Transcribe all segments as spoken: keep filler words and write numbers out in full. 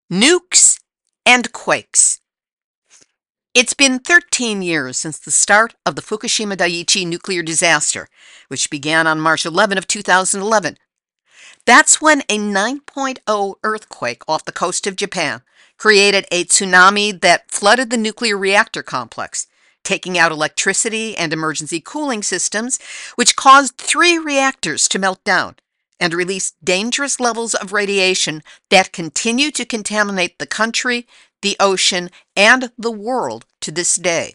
Nukes and quakes. It's been thirteen years since the start of the Fukushima Daiichi nuclear disaster, which began on March eleventh of two thousand eleven. That's when a nine point oh earthquake off the coast of Japan created a tsunami that flooded the nuclear reactor complex, taking out electricity and emergency cooling systems, which caused three reactors to melt down and release dangerous levels of radiation that continue to contaminate the country, the ocean, and the world to this day.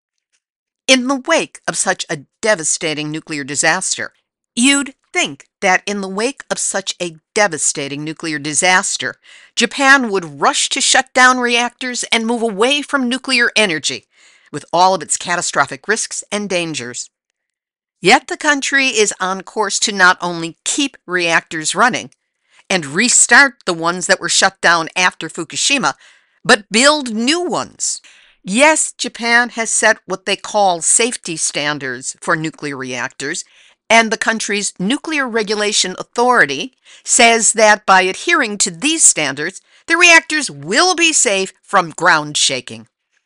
In the wake of such a devastating nuclear disaster, you'd think that in the wake of such a devastating nuclear disaster, Japan would rush to shut down reactors and move away from nuclear energy, with all of its catastrophic risks and dangers. Yet the country is on course to not only keep reactors running and restart the ones that were shut down after Fukushima, but build new ones. Yes, Japan has set what they call safety standards for nuclear reactors, and the country's Nuclear Regulation Authority says that by adhering to these standards, the reactors will be safe from ground shaking.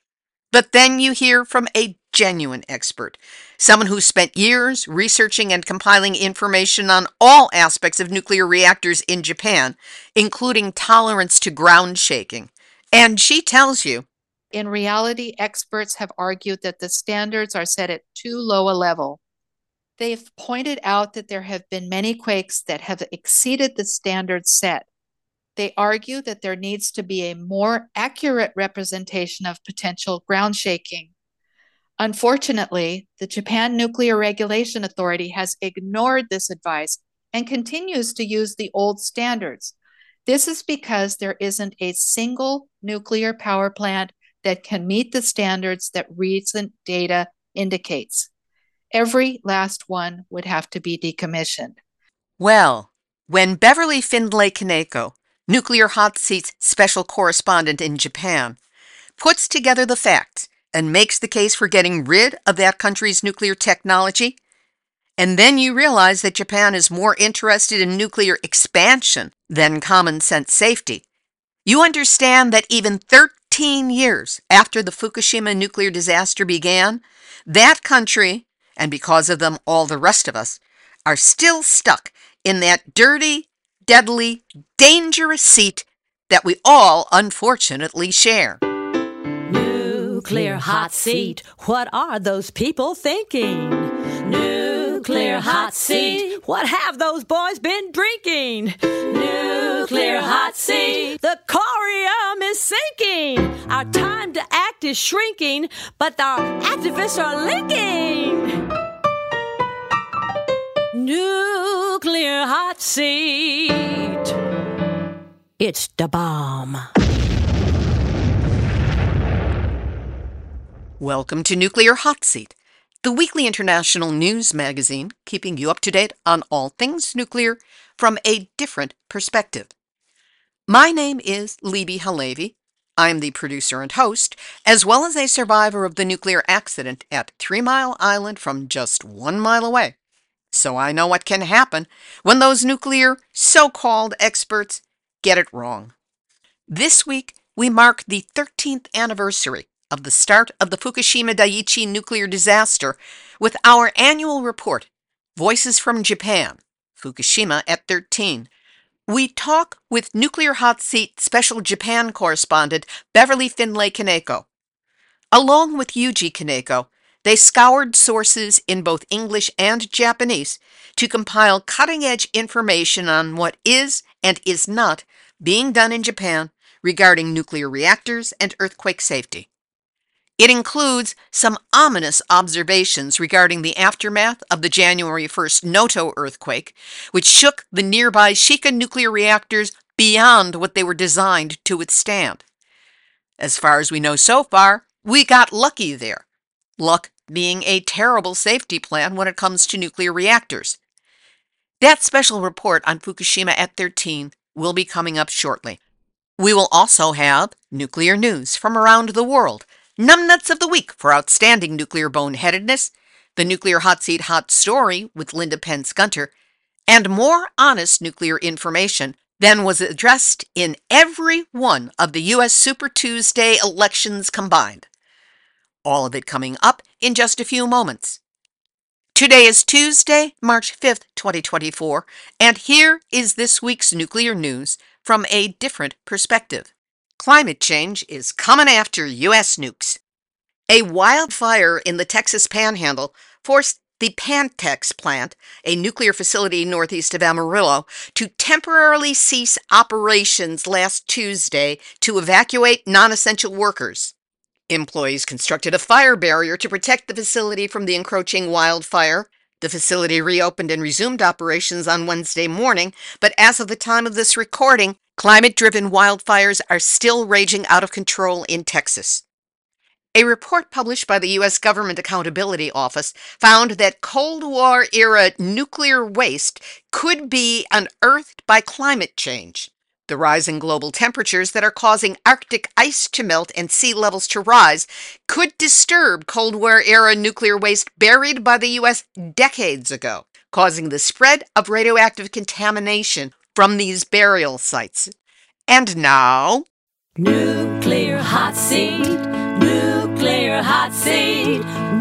But then you hear from a genuine expert, someone who spent years researching and compiling information on all aspects of nuclear reactors in Japan, including tolerance to ground shaking. And she tells you, in reality, experts have argued that the standards are set at too low a level. They've pointed out that there have been many quakes that have exceeded the standards set. They argue that there needs to be a more accurate representation of potential ground shaking. Unfortunately, the Japan Nuclear Regulation Authority has ignored this advice and continues to use the old standards. This is because there isn't a single nuclear power plant that can meet the standards that recent data indicates. Every last one would have to be decommissioned. Well, when Beverly Findlay Kaneko, Nuclear Hot Seat's special correspondent in Japan, puts together the facts and makes the case for getting rid of that country's nuclear technology, and then you realize that Japan is more interested in nuclear expansion than common sense safety, you understand that even thirteen years after the Fukushima nuclear disaster began, that country, and because of them all the rest of us, are still stuck in that dirty, deadly, dangerous seat that we all unfortunately share. Nuclear hot seat, what are those people thinking? Nuclear hot seat, what have those boys been drinking? Nuclear hot seat, the corium is sinking. Our time to act is shrinking, but our activists are linking. Nuclear hot seat, it's the bomb. Welcome to Nuclear Hot Seat, the weekly international news magazine keeping you up to date on all things nuclear from a different perspective. My name is Libby Halevi. I'm the producer and host, as well as a survivor of the nuclear accident at Three Mile Island from just one mile away. So I know what can happen when those nuclear so-called experts get it wrong. This week, we mark the thirteenth anniversary of the start of the Fukushima Daiichi nuclear disaster with our annual report, Voices from Japan, Fukushima at thirteen. We talk with Nuclear Hot Seat Special Japan correspondent Beverly Findlay Kaneko. Along with Yuji Kaneko, they scoured sources in both English and Japanese to compile cutting-edge information on what is and is not being done in Japan regarding nuclear reactors and earthquake safety. It includes some ominous observations regarding the aftermath of the January first Noto earthquake, which shook the nearby Shika nuclear reactors beyond what they were designed to withstand. As far as we know so far, we got lucky there. Luck being a terrible safety plan when it comes to nuclear reactors. That special report on Fukushima at thirteen will be coming up shortly. We will also have nuclear news from around the world, Numbnuts of the Week for outstanding nuclear boneheadedness, the Nuclear Hot Seat Hot Story with Linda Pence Gunter, and more honest nuclear information then was addressed in every one of the U S Super Tuesday elections combined. All of it coming up in just a few moments. Today is Tuesday, March fifth, twenty twenty-four, and here is this week's nuclear news from a different perspective. Climate change is coming after U S nukes. A wildfire in the Texas Panhandle forced the Pantex plant, a nuclear facility northeast of Amarillo, to temporarily cease operations last Tuesday to evacuate non-essential workers. Employees constructed a fire barrier to protect the facility from the encroaching wildfire. The facility reopened and resumed operations on Wednesday morning, but as of the time of this recording, climate-driven wildfires are still raging out of control in Texas. A report published by the U S Government Accountability Office found that Cold War-era nuclear waste could be unearthed by climate change. The rising global temperatures that are causing Arctic ice to melt and sea levels to rise could disturb Cold War-era nuclear waste buried by the U S decades ago, causing the spread of radioactive contamination from these burial sites. And now, Nuclear hot seat, nuclear hot seat,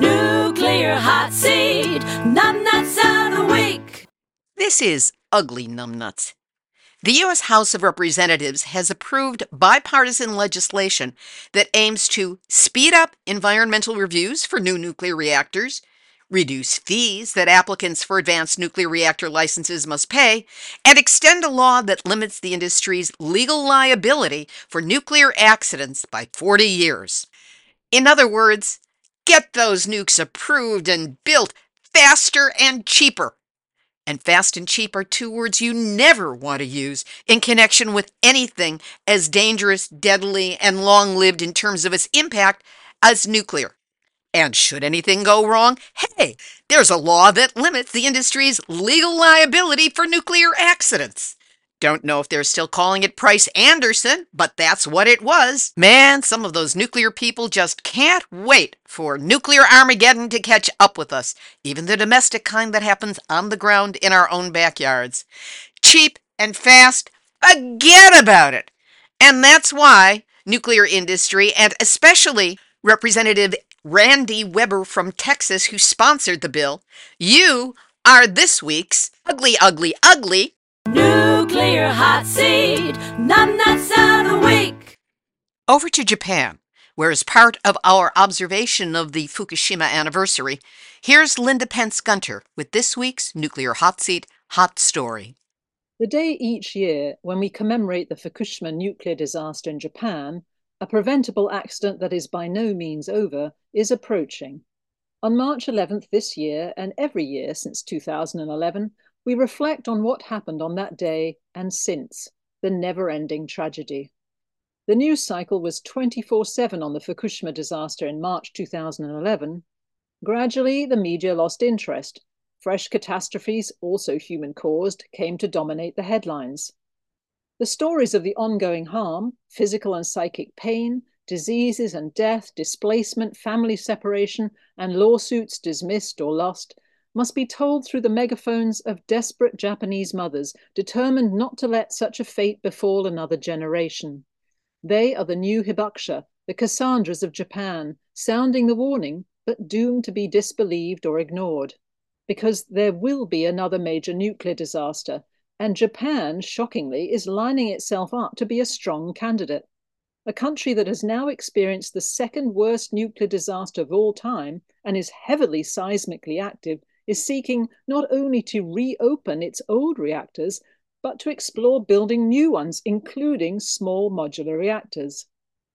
nuclear hot seat, numbnuts of the week. This is Ugly Numbnuts. The U S House of Representatives has approved bipartisan legislation that aims to speed up environmental reviews for new nuclear reactors, reduce fees that applicants for advanced nuclear reactor licenses must pay, and extend a law that limits the industry's legal liability for nuclear accidents by forty years. In other words, get those nukes approved and built faster and cheaper. And fast and cheap are two words you never want to use in connection with anything as dangerous, deadly, and long-lived in terms of its impact as nuclear. And should anything go wrong, hey, there's a law that limits the industry's legal liability for nuclear accidents. Don't know if they're still calling it Price-Anderson, but that's what it was. Man, some of those nuclear people just can't wait for nuclear Armageddon to catch up with us, even the domestic kind that happens on the ground in our own backyards. Cheap and fast, forget about it. And that's why nuclear industry, and especially Representative Randy Weber from Texas, who sponsored the bill, you are this week's Ugly, Ugly, Ugly Nuclear hot seat, numbnuts of the week. Over to Japan, where as part of our observation of the Fukushima anniversary, here's Linda Pence Gunter with this week's Nuclear Hot Seat Hot Story. The day each year when we commemorate the Fukushima nuclear disaster in Japan, a preventable accident that is by no means over, is approaching. On March eleventh this year, and every year since two thousand eleven, we reflect on what happened on that day and since, the never-ending tragedy. The news cycle was twenty-four seven on the Fukushima disaster in March two thousand eleven. Gradually, the media lost interest. Fresh catastrophes, also human-caused, came to dominate the headlines. The stories of the ongoing harm, physical and psychic pain, diseases and death, displacement, family separation, and lawsuits dismissed or lost must be told through the megaphones of desperate Japanese mothers determined not to let such a fate befall another generation. They are the new Hibakusha, the Cassandras of Japan, sounding the warning, but doomed to be disbelieved or ignored. Because there will be another major nuclear disaster, and Japan, shockingly, is lining itself up to be a strong candidate. A country that has now experienced the second worst nuclear disaster of all time and is heavily seismically active is seeking not only to reopen its old reactors, but to explore building new ones, including small modular reactors.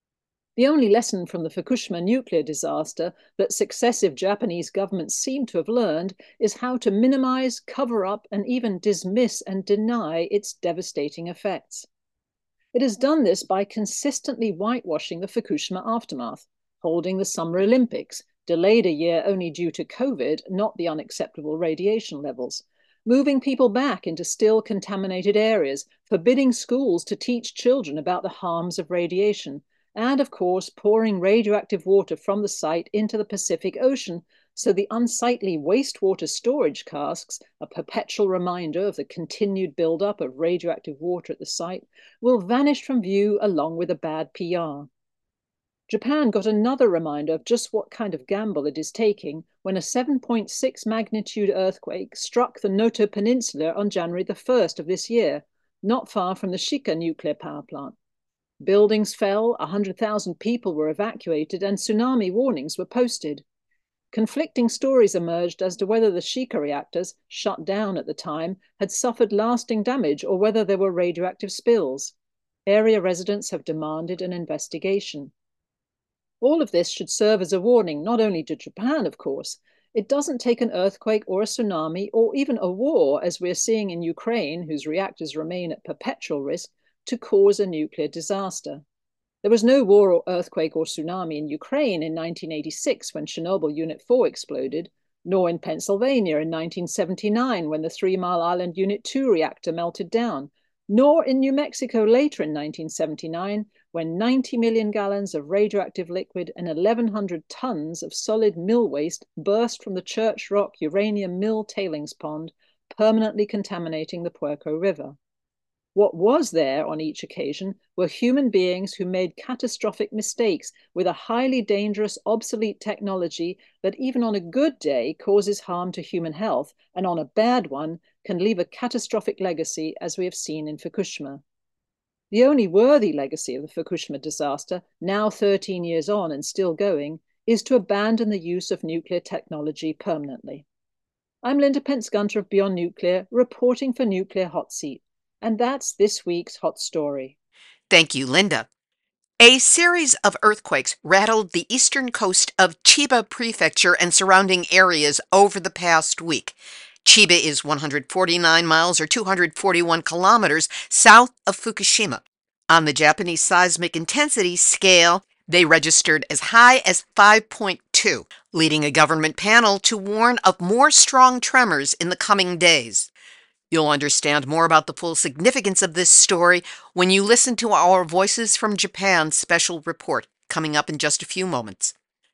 The only lesson from the Fukushima nuclear disaster that successive Japanese governments seem to have learned is how to minimize, cover up, and even dismiss and deny its devastating effects. It has done this by consistently whitewashing the Fukushima aftermath, holding the Summer Olympics, delayed a year only due to COVID, not the unacceptable radiation levels, moving people back into still contaminated areas, forbidding schools to teach children about the harms of radiation, and of course pouring radioactive water from the site into the Pacific Ocean so the unsightly wastewater storage casks, a perpetual reminder of the continued buildup of radioactive water at the site, will vanish from view along with a bad P R. Japan got another reminder of just what kind of gamble it is taking when a seven point six magnitude earthquake struck the Noto Peninsula on January the first of this year, not far from the Shika nuclear power plant. Buildings fell, one hundred thousand people were evacuated, and tsunami warnings were posted. Conflicting stories emerged as to whether the Shika reactors, shut down at the time, had suffered lasting damage or whether there were radioactive spills. Area residents have demanded an investigation. All of this should serve as a warning, not only to Japan, of course. It doesn't take an earthquake or a tsunami or even a war, as we're seeing in Ukraine, whose reactors remain at perpetual risk, to cause a nuclear disaster. There was no war or earthquake or tsunami in Ukraine in nineteen eighty-six when Chernobyl Unit four exploded, nor in Pennsylvania in nineteen seventy-nine when the Three Mile Island Unit two reactor melted down, nor in New Mexico later in nineteen seventy-nine when ninety million gallons of radioactive liquid and eleven hundred tons of solid mill waste burst from the Church Rock uranium mill tailings pond, permanently contaminating the Puerco River. What was there on each occasion were human beings who made catastrophic mistakes with a highly dangerous, obsolete technology that even on a good day causes harm to human health, and on a bad one can leave a catastrophic legacy, as we have seen in Fukushima. The only worthy legacy of the Fukushima disaster, now thirteen years on and still going, is to abandon the use of nuclear technology permanently. I'm Linda Pence-Gunter of Beyond Nuclear, reporting for Nuclear Hot Seat. And that's this week's hot story. Thank you, Linda. A series of earthquakes rattled the eastern coast of Chiba Prefecture and surrounding areas over the past week. Chiba is one hundred forty-nine miles or two hundred forty-one kilometers south of Fukushima. On the Japanese seismic intensity scale, they registered as high as five point two, leading a government panel to warn of more strong tremors in the coming days. You'll understand more about the full significance of this story when you listen to our Voices from Japan special report coming up in just a few moments.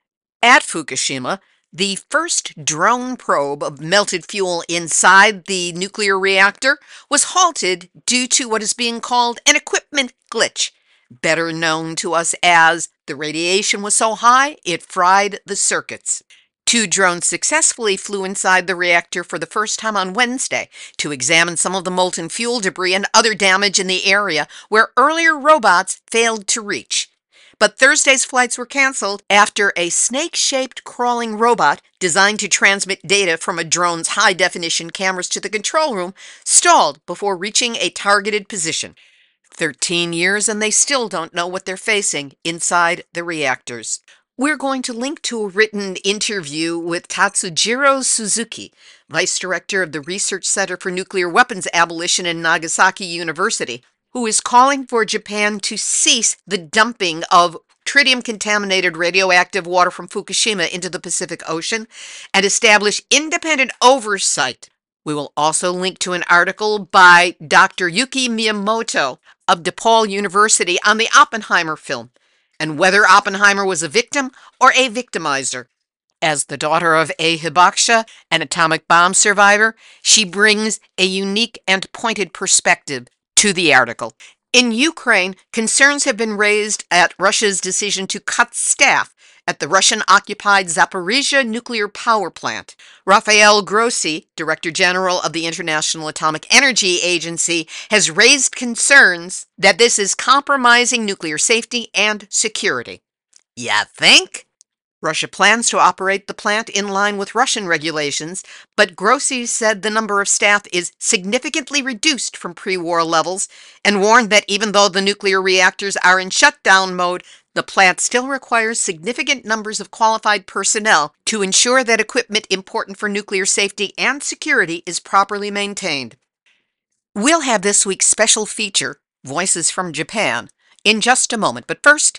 At Fukushima, the first drone probe of melted fuel inside the nuclear reactor was halted due to what is being called an equipment glitch, better known to us as the radiation was so high it fried the circuits. Two drones successfully flew inside the reactor for the first time on Wednesday to examine some of the molten fuel debris and other damage in the area where earlier robots failed to reach. But Thursday's flights were canceled after a snake-shaped crawling robot designed to transmit data from a drone's high-definition cameras to the control room stalled before reaching a targeted position. Thirteen years and they still don't know what they're facing inside the reactors. We're going to link to a written interview with Tatsujiro Suzuki, Vice Director of the Research Center for Nuclear Weapons Abolition in Nagasaki University, who is calling for Japan to cease the dumping of tritium-contaminated radioactive water from Fukushima into the Pacific Ocean and establish independent oversight. We will also link to an article by Doctor Yuki Miyamoto of DePaul University on the Oppenheimer film, and whether Oppenheimer was a victim or a victimizer. As the daughter of a Hibakusha, an atomic bomb survivor, she brings a unique and pointed perspective to the article. In Ukraine, concerns have been raised at Russia's decision to cut staff at the Russian-occupied Zaporizhzhia nuclear power plant. Rafael Grossi, Director General of the International Atomic Energy Agency, has raised concerns that this is compromising nuclear safety and security. Ya think? Russia plans to operate the plant in line with Russian regulations, but Grossi said the number of staff is significantly reduced from pre-war levels and warned that even though the nuclear reactors are in shutdown mode, the plant still requires significant numbers of qualified personnel to ensure that equipment important for nuclear safety and security is properly maintained. We'll have this week's special feature, Voices from Japan, in just a moment, but first,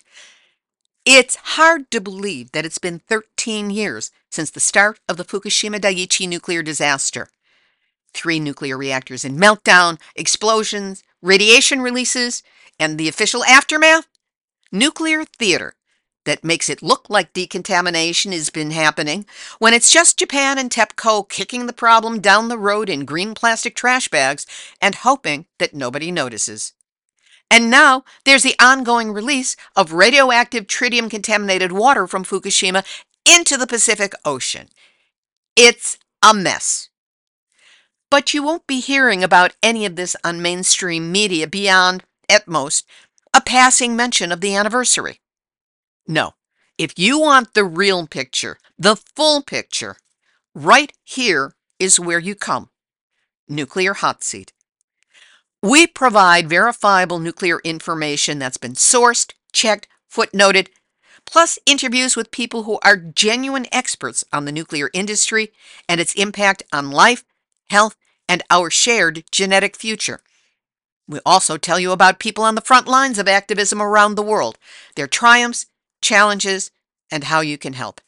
it's hard to believe that it's been thirteen years since the start of the Fukushima Daiichi nuclear disaster. Three nuclear reactors in meltdown, explosions, radiation releases, and the official aftermath? Nuclear theater. that makes it look like decontamination has been happening when it's just Japan and TEPCO kicking the problem down the road in green plastic trash bags and hoping that nobody notices. And now there's the ongoing release of radioactive tritium-contaminated water from Fukushima into the Pacific Ocean. It's a mess. But you won't be hearing about any of this on mainstream media beyond, at most, a passing mention of the anniversary. No, if you want the real picture, the full picture, right here is where you come. Nuclear Hot Seat. We provide verifiable nuclear information that's been sourced, checked, footnoted, plus interviews with people who are genuine experts on the nuclear industry and its impact on life, health, and our shared genetic future. We also tell you about people on the front lines of activism around the world, their triumphs, challenges, and how you can help.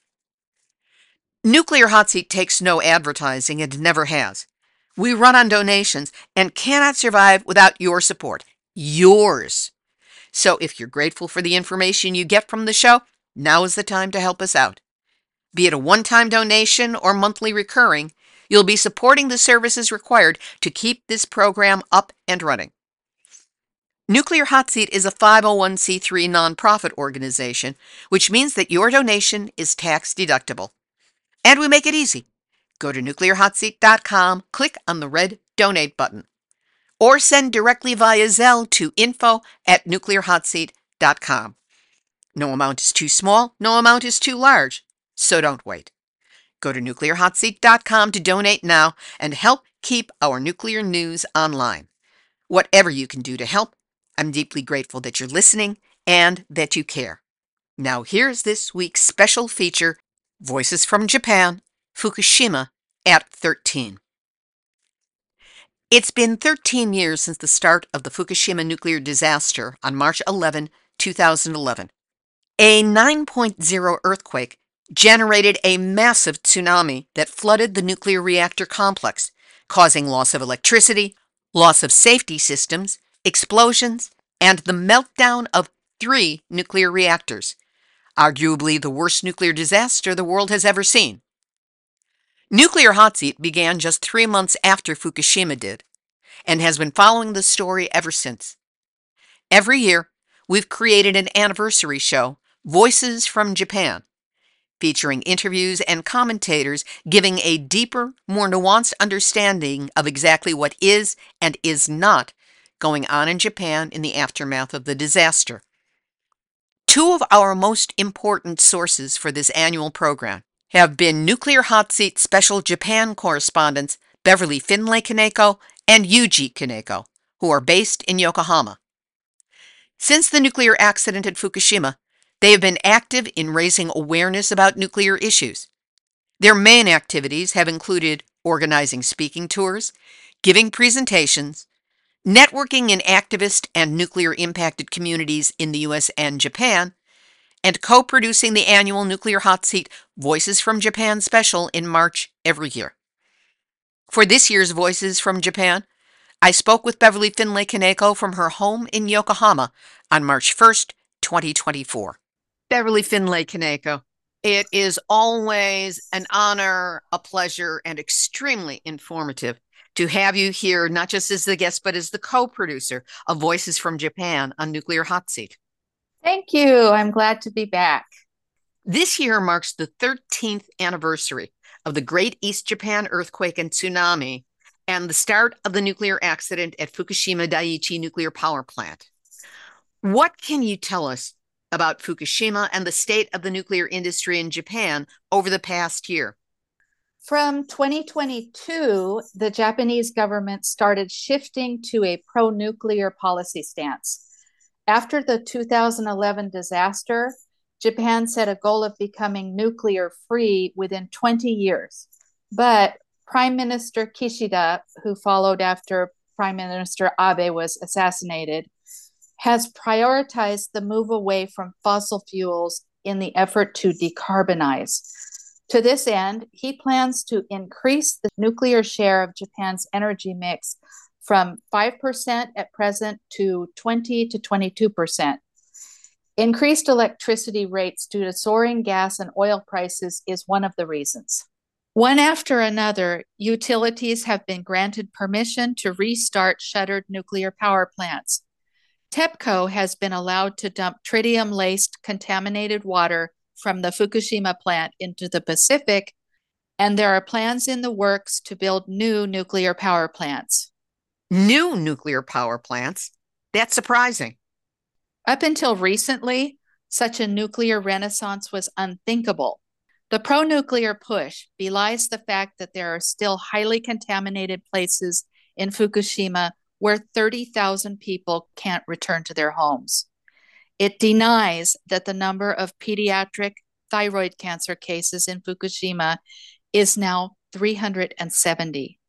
Nuclear Hot Seat takes no advertising and never has. We run on donations and cannot survive without your support. Yours. So if you're grateful for the information you get from the show, now is the time to help us out. Be it a one-time donation or monthly recurring, you'll be supporting the services required to keep this program up and running. Nuclear Hot Seat is a five oh one c three nonprofit organization, which means that your donation is tax deductible. And we make it easy. Go to nuclear hot seat dot com, click on the red Donate button, or send directly via Zelle to info at nuclear hot seat dot com. No amount is too small, no amount is too large, so don't wait. Go to nuclear hot seat dot com to donate now and help keep our nuclear news online. Whatever you can do to help, I'm deeply grateful that you're listening and that you care. Now here's this week's special feature, Voices from Japan, Fukushima at thirteen. It's been thirteen years since the start of the Fukushima nuclear disaster on March eleventh, two thousand eleven. A nine point oh earthquake generated a massive tsunami that flooded the nuclear reactor complex, causing loss of electricity, loss of safety systems, explosions, and the meltdown of three nuclear reactors, arguably the worst nuclear disaster the world has ever seen. Nuclear Hot Seat began just three months after Fukushima did, and has been following the story ever since. Every year, we've created an anniversary show, Voices from Japan, featuring interviews and commentators giving a deeper, more nuanced understanding of exactly what is and is not going on in Japan in the aftermath of the disaster. Two of our most important sources for this annual program have been Nuclear Hot Seat Special Japan correspondents Beverly Finlay Kaneko and Yuji Kaneko, who are based in Yokohama. Since the nuclear accident at Fukushima, they have been active in raising awareness about nuclear issues. Their main activities have included organizing speaking tours, giving presentations, networking in activist and nuclear-impacted communities in the U S and Japan, and co-producing the annual Nuclear Hot Seat Voices from Japan special in March every year. For this year's Voices from Japan, I spoke with Beverly Finlay Kaneko from her home in Yokohama on March first, twenty twenty-four. Beverly Finlay Kaneko, it is always an honor, a pleasure, and extremely informative to have you here, not just as the guest, but as the co-producer of Voices from Japan on Nuclear Hot Seat. Thank you. I'm glad to be back. This year marks the thirteenth anniversary of the Great East Japan earthquake and tsunami and the start of the nuclear accident at Fukushima Daiichi Nuclear Power Plant. What can you tell us about Fukushima and the state of the nuclear industry in Japan over the past year? From twenty twenty-two, the Japanese government started shifting to a pro-nuclear policy stance. After the two thousand eleven disaster, Japan set a goal of becoming nuclear-free within twenty years. But Prime Minister Kishida, who followed after Prime Minister Abe was assassinated, has prioritized the move away from fossil fuels in the effort to decarbonize. To this end, he plans to increase the nuclear share of Japan's energy mix from five percent at present to twenty to twenty-two percent. Increased electricity rates due to soaring gas and oil prices is one of the reasons. One after another, utilities have been granted permission to restart shuttered nuclear power plants. TEPCO has been allowed to dump tritium-laced contaminated water from the Fukushima plant into the Pacific, and there are plans in the works to build new nuclear power plants. New nuclear power plants? That's surprising. Up until recently, such a nuclear renaissance was unthinkable. The pro-nuclear push belies the fact that there are still highly contaminated places in Fukushima where thirty thousand people can't return to their homes. It denies that the number of pediatric thyroid cancer cases in Fukushima is now three hundred seventy.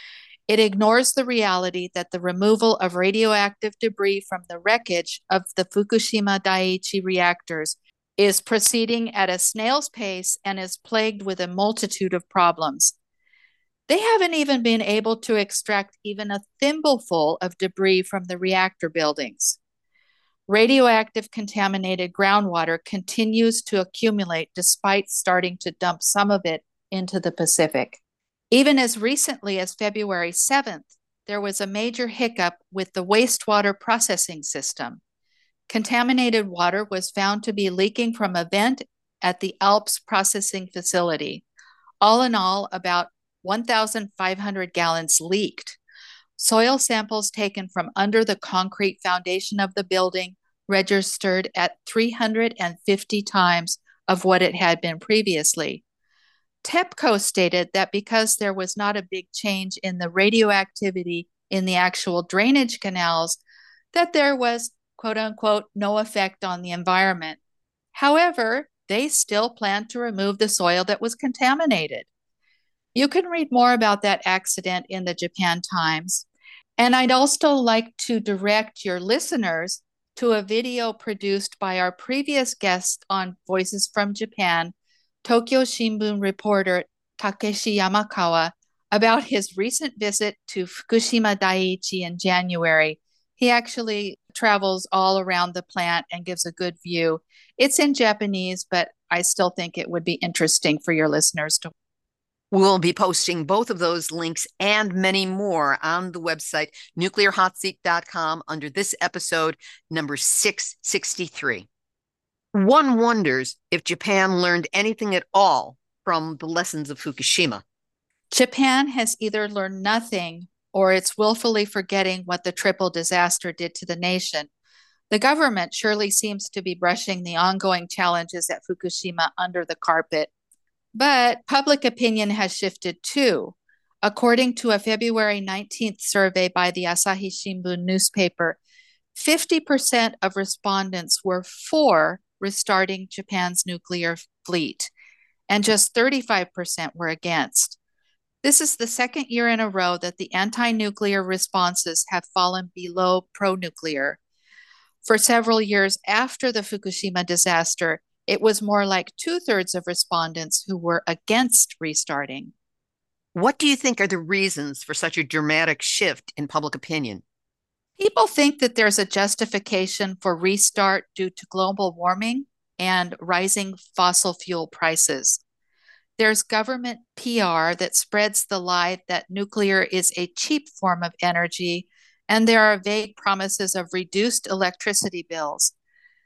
It ignores the reality that the removal of radioactive debris from the wreckage of the Fukushima Daiichi reactors is proceeding at a snail's pace and is plagued with a multitude of problems. They haven't even been able to extract even a thimbleful of debris from the reactor buildings. Radioactive contaminated groundwater continues to accumulate despite starting to dump some of it into the Pacific. Even as recently as February seventh, there was a major hiccup with the wastewater processing system. Contaminated water was found to be leaking from a vent at the Alps processing facility. All in all, about one thousand five hundred gallons leaked. Soil samples taken from under the concrete foundation of the building registered at three hundred fifty times of what it had been previously. TEPCO stated that because there was not a big change in the radioactivity in the actual drainage canals, that there was, quote unquote, no effect on the environment. However, they still plan to remove the soil that was contaminated. You can read more about that accident in the Japan Times. And I'd also like to direct your listeners to a video produced by our previous guest on Voices from Japan, Tokyo Shimbun reporter Takeshi Yamakawa, about his recent visit to Fukushima Daiichi in January. He actually travels all around the plant and gives a good view. It's in Japanese, but I still think it would be interesting for your listeners to. We'll be posting both of those links and many more on the website, nuclear hot seat dot com, under this episode, number six sixty-three. One wonders if Japan learned anything at all from the lessons of Fukushima. Japan has either learned nothing or it's willfully forgetting what the triple disaster did to the nation. The government surely seems to be brushing the ongoing challenges at Fukushima under the carpet. But public opinion has shifted too. According to a February nineteenth survey by the Asahi Shimbun newspaper, fifty percent of respondents were for restarting Japan's nuclear fleet, and just thirty-five percent were against. This is the second year in a row that the anti-nuclear responses have fallen below pro-nuclear. For several years after the Fukushima disaster, it was more like two-thirds of respondents who were against restarting. What do you think are the reasons for such a dramatic shift in public opinion? People think that there's a justification for restart due to global warming and rising fossil fuel prices. There's government P R that spreads the lie that nuclear is a cheap form of energy, and there are vague promises of reduced electricity bills.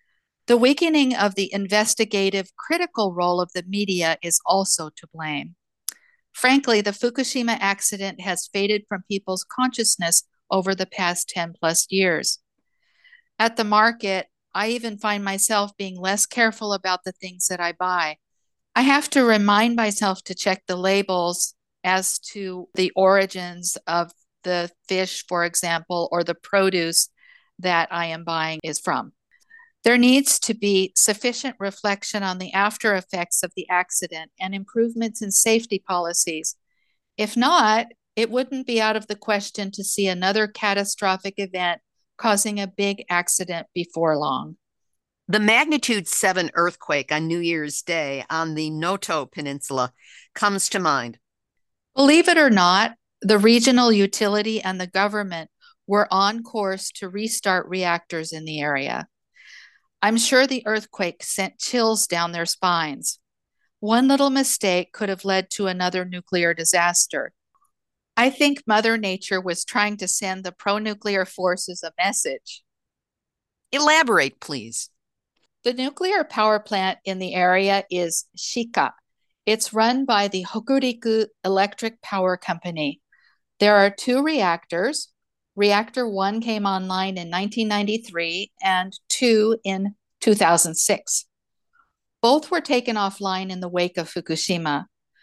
The weakening of the investigative, critical role of the media is also to blame. Frankly, the Fukushima accident has faded from people's consciousness over the past ten plus years. At the market, I even find myself being less careful about the things that I buy. I have to remind myself to check the labels as to the origins of the fish, for example, or the produce that I am buying is from. There needs to be sufficient reflection on the after effects of the accident and improvements in safety policies. If not, it wouldn't be out of the question to see another catastrophic event causing a big accident before long. The magnitude seven earthquake on New Year's Day on the Noto Peninsula comes to mind. Believe it or not, the regional utility and the government were on course to restart reactors in the area. I'm sure the earthquake sent chills down their spines. One little mistake could have led to another nuclear disaster. I think Mother Nature was trying to send the pro-nuclear forces a message. Elaborate, please. The nuclear power plant in the area is Shika. It's run by the Hokuriku Electric Power Company. There are two reactors. Reactor one came online in nineteen ninety-three and two in two thousand six. Both were taken offline in the wake of Fukushima.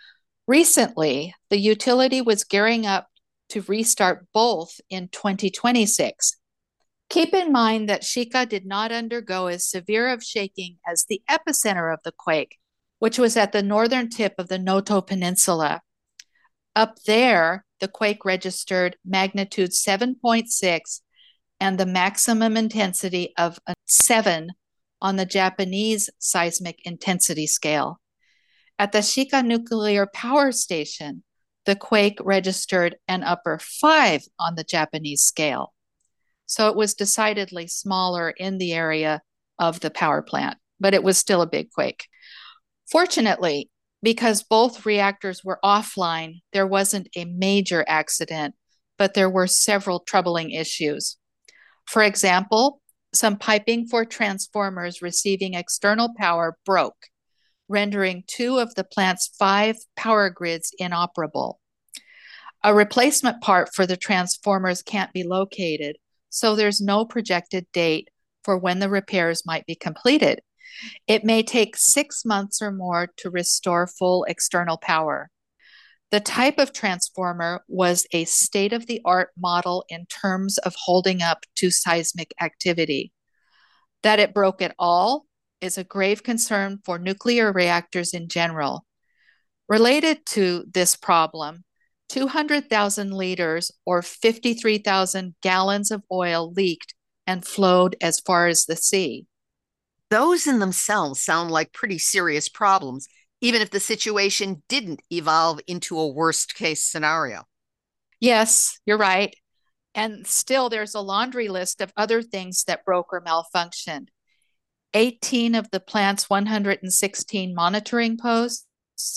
Recently, the utility was gearing up to restart both in twenty twenty-six. Keep in mind that Shika did not undergo as severe of shaking as the epicenter of the quake, which was at the northern tip of the Noto Peninsula. Up there, the quake registered magnitude seven point six and the maximum intensity of a seven on the Japanese seismic intensity scale. At the Shika Nuclear Power Station, the quake registered an upper five on the Japanese scale. So it was decidedly smaller in the area of the power plant, but it was still a big quake. Fortunately, because both reactors were offline, there wasn't a major accident, but there were several troubling issues. For example, some piping for transformers receiving external power broke, rendering two of the plant's five power grids inoperable. A replacement part for the transformers can't be located, so there's no projected date for when the repairs might be completed. It may take six months or more to restore full external power. The type of transformer was a state-of-the-art model in terms of holding up to seismic activity. That it broke at all is a grave concern for nuclear reactors in general. Related to this problem, two hundred thousand liters or fifty-three thousand gallons of oil leaked and flowed as far as the sea. Those in themselves sound like pretty serious problems, even if the situation didn't evolve into a worst-case scenario. Yes, you're right. And still, there's a laundry list of other things that broke or malfunctioned. eighteen of the plant's one hundred sixteen monitoring posts,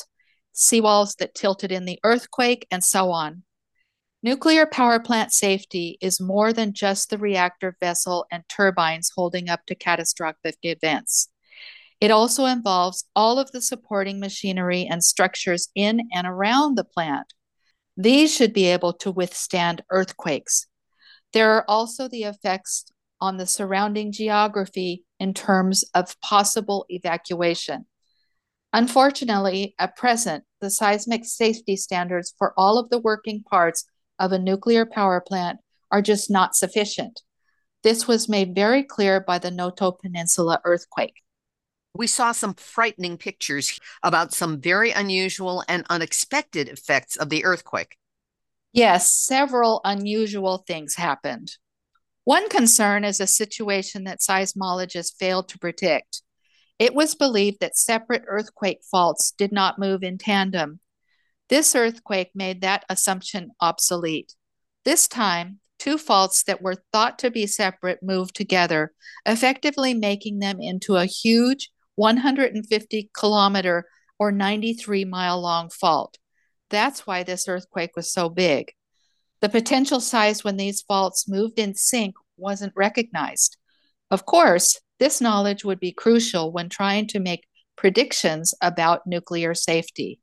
seawalls that tilted in the earthquake, and so on. Nuclear power plant safety is more than just the reactor vessel and turbines holding up to catastrophic events. It also involves all of the supporting machinery and structures in and around the plant. These should be able to withstand earthquakes. There are also the effects on the surrounding geography in terms of possible evacuation. Unfortunately, at present, the seismic safety standards for all of the working parts of a nuclear power plant are just not sufficient. This was made very clear by the Noto Peninsula earthquake. We saw some frightening pictures about some very unusual and unexpected effects of the earthquake. Yes, several unusual things happened. One concern is a situation that seismologists failed to predict. It was believed that separate earthquake faults did not move in tandem. This earthquake made that assumption obsolete. This time, two faults that were thought to be separate moved together, effectively making them into a huge one hundred fifty kilometer or ninety-three mile long fault. That's why this earthquake was so big. The potential size when these faults moved in sync wasn't recognized. Of course, this knowledge would be crucial when trying to make predictions about nuclear safety.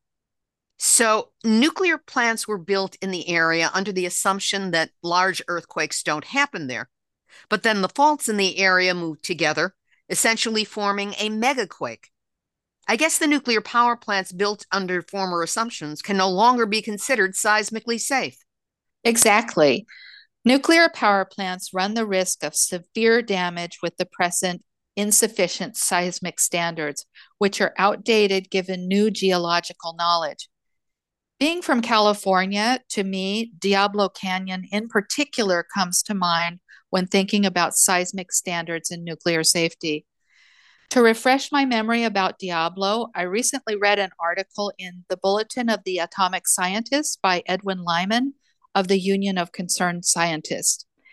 So, nuclear plants were built in the area under the assumption that large earthquakes don't happen there. But then the faults in the area moved together, essentially forming a megaquake. I guess the nuclear power plants built under former assumptions can no longer be considered seismically safe. Exactly. Nuclear power plants run the risk of severe damage with the present insufficient seismic standards, which are outdated given new geological knowledge. Being from California, to me, Diablo Canyon in particular comes to mind when thinking about seismic standards in nuclear safety. To refresh my memory about Diablo, I recently read an article in the Bulletin of the Atomic Scientists by Edwin Lyman of the Union of Concerned Scientists.